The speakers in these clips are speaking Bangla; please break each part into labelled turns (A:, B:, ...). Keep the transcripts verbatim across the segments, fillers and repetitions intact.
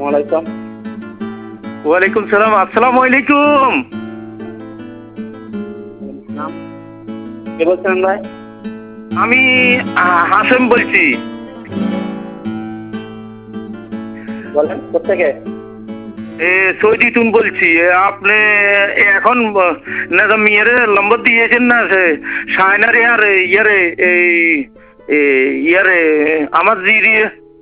A: ওয়ালাইকুম
B: ওয়ালাইকুম সালাম। আসসালামু আলাইকুম।
A: কে বলছেন ভাই?
B: আমি আহ, হাসেম বলছি।
A: বলেন কোথেকে?
B: এ সৌদি তুন বলছি। এ, আপনি এ, এখন ব- না মেয়েরে নম্বর দিয়েছেন না সে সায়নারে আর ইয়ারে এই এ, ইয়ারে আমার জিরি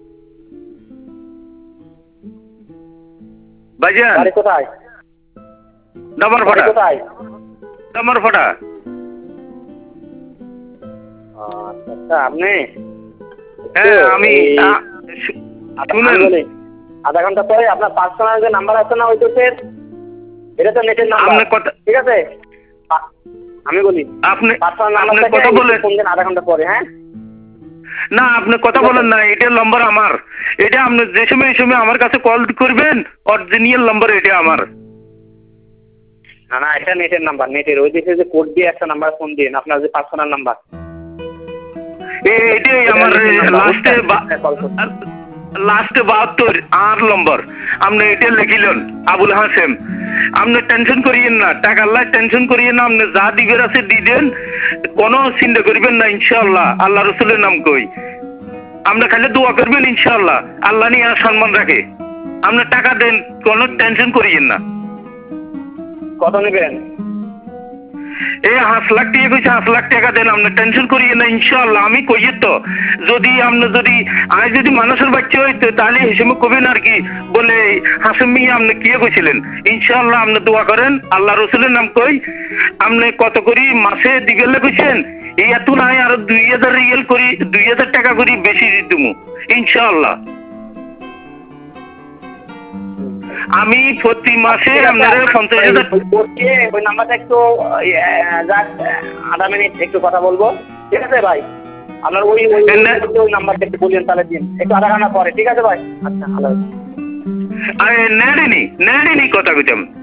B: ভাইজান
A: বাড়ি কোথায়?
B: ডামার
A: বাড়ি
B: ফাটা
A: কোথায়?
B: ডামার ফাটা।
A: ও, আচ্ছা আচ্ছা, আপনি
B: হ্যাঁ আমি
A: এই
B: আ- শু-
A: আধা-
B: শুনেন
A: আমি বলি, আধা ঘন্টা পরে আপনার পার্সোনাল যে নাম্বার আছে না ওইটাতে, এটা তো নেটের নাম্বার,
B: আপনার কথা
A: ঠিক আছে? আ- আমি বলি
B: আপনি
A: পার্সোনাল নাম্বার
B: আপনার
A: থেকে
B: কথা বলে
A: ফোন দেন আধা ঘন্টা পরে, হ্যাঁ?
B: না আপনি কথা বলেন না, এটার নম্বর আমার। এটা আপনি যে সময় এই সময় আমার কাছে কল করবেন, অরিজিনাল নম্বর এটা আমার।
A: না না, এটা নেটের নাম্বার, নেটের ওই দিকে যে কোড দিয়ে একটা নাম্বার ফোন দিন, আপনার যে পার্সোনাল নাম্বার।
B: এ- এটাই আমার লাস্টে লাস্টে বাহাত্তর আর নম্বর। আপনি এটা লিখিলেন আবুল হাসেম। আপনি টেনশন করিয়েন না, টাকা আল্লাহ টেনশন করিয়েন না। আপনি যা দিবের আছে দিবেন, কোনো চিন্তা করবেন না ইনশাআল্লাহ। আল্লাহ রসুলের নাম কই, আপনি খালি দোয়া করবেন ইনশাআল্লাহ। আল্লাহ নিয়ে আর সম্মান রাখে। আপনি টাকা দেন, কোনো টেনশন করিয়েন না।
A: কত নেবেন?
B: এই পাঁচ লাখ টাকা কইছে, পাঁচ লাখ টাকা দেন। আপনি টেনশন করিয়েন না ইনশাআল্লাহ। আমি কইয়ে তো যদি আপনি যদি আজ যদি মানুষের বাচ্চা হইতো তাহলে এই সময় কবেন আর কি বলে হাসিম মিয়া আপনি কি কইছিলেন। ইনশাআল্লাহ আপনি দোয়া করেন, আল্লাহ রসুলের নাম কই। আপনি কত করি মাসে দিগেলে কইছেন, এই এত নাই আরো দুই হাজার রিয়েল করি, দুই হাজার টাকা করি বেশি দিমু ইনশাআল্লাহ। আমি প্রতি মাসে আপনার পঞ্চাশ হাজার।
A: ওই নাম্বারটা একটু জাস্ট আধা মিনিট একটু কথা বলবো, ঠিক আছে ভাই? আপনার ওই ওই ওই নাম্বারটা একটু বললেন, তাহলে দিন একটু আধা ঘন্টা পরে, ঠিক আছে ভাই? আচ্ছা, আল্লাহ।
B: আরে নেড়িনি নেড়িনি কথা কইতাম।